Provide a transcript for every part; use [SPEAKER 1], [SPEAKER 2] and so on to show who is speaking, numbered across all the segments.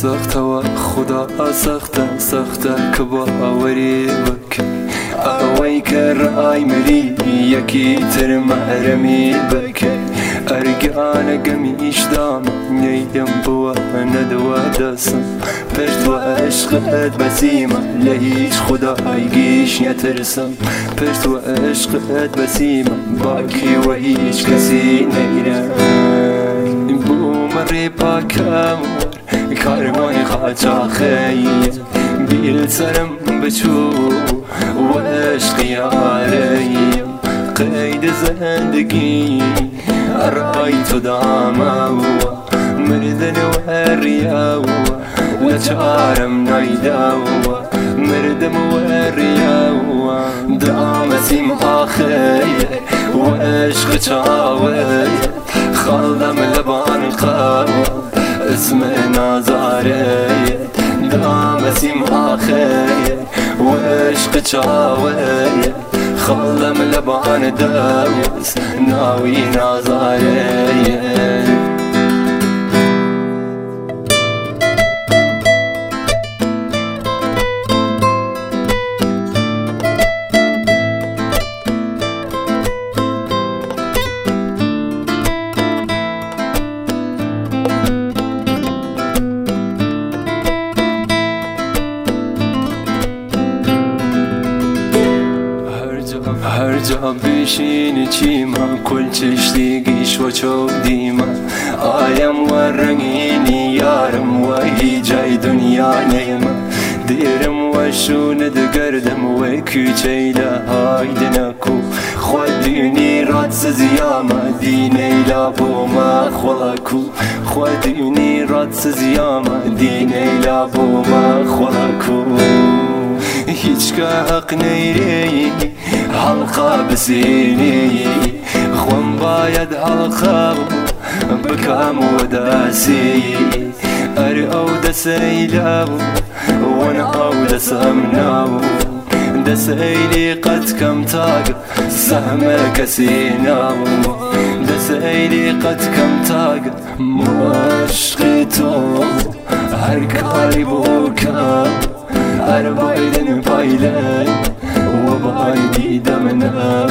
[SPEAKER 1] سخته و خدا سخته که باوری بکن اوی که رای مری یکی تر محرمی بکن ارگان گمیش دام نیم بوا ندوا دستم پشت و عشقت بسیمه لهیچ خدایگیش نترسم پشت و عشقت بسیمه باکی و هیچ کسی نیرم بومری پاکم کارمای خاچاخی بیل سرم بچو و عشق یاریم قید زندگی رای تو دامه مردن و ریا لچارم نایدا مردم و ریا دامسیم آخر و عشق چاوه خالدم لبان قاوه اسم نازاره دامسیم آخر و عشق چاوه خالدم لبان داوز ناوی نازاره هر جا بشین چیما کل چشتیگیش و چوب دیما آیم و رنگینی یارم و هی جای دنیا نیما دیرم و شوند گردم و کوچه لحاید نکو خودینی راد سزیاما دینی لابو ما خلاکو خودینی راد سزیاما دینی لابو ما خلاکو هیچ که حق نیری حلقه بسینی خون باید حلقه بکم و داسی ار او دسیلو وانا او دسمنو دسیلی قد کم تاق سهم کسینو دسیلی قد کم تاق مشقی تو هر کاری بکم هر بایدن بایلن و بایدی دمنم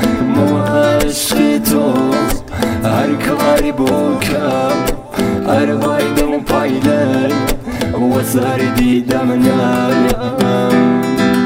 [SPEAKER 1] عشقی تو هر کاری بکم هر بایدن بایلن و سردی دمنم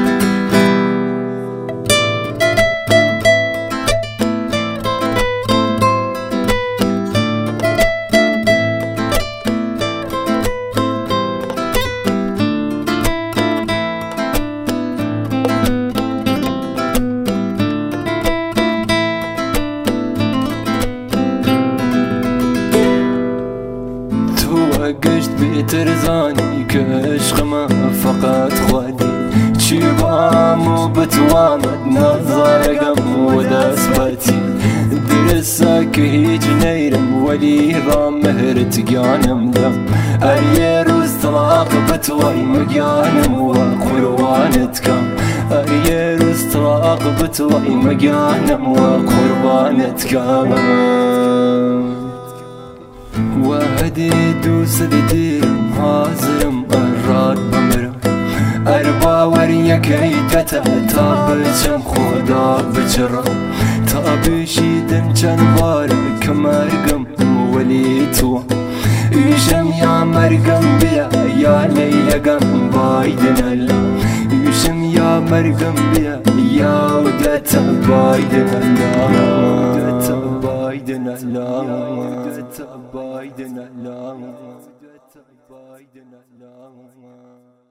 [SPEAKER 1] گشت بترزانی که عشق من فقط خودی چی بامو بتوامد نظارگم و دست بطی درسا که هیچ نیرم ولی را مهرت گیانم دم هر یه روز طلاق بتوای مگیانم و قربانت کم هر یه روز طلاق بتوای مگیانم و قربانت کم وحدي دوس ديرم حاضرم الراد بمرم اربا وريا كي تتابچم خدا بچرم تابشيدم چنوار كمرقم ولي تو يشم يا مرقم بيا يا ليلقم بايدن الله يشم يا مرقم بيا يا ودت بايدن الله بايدن الله بايدن الله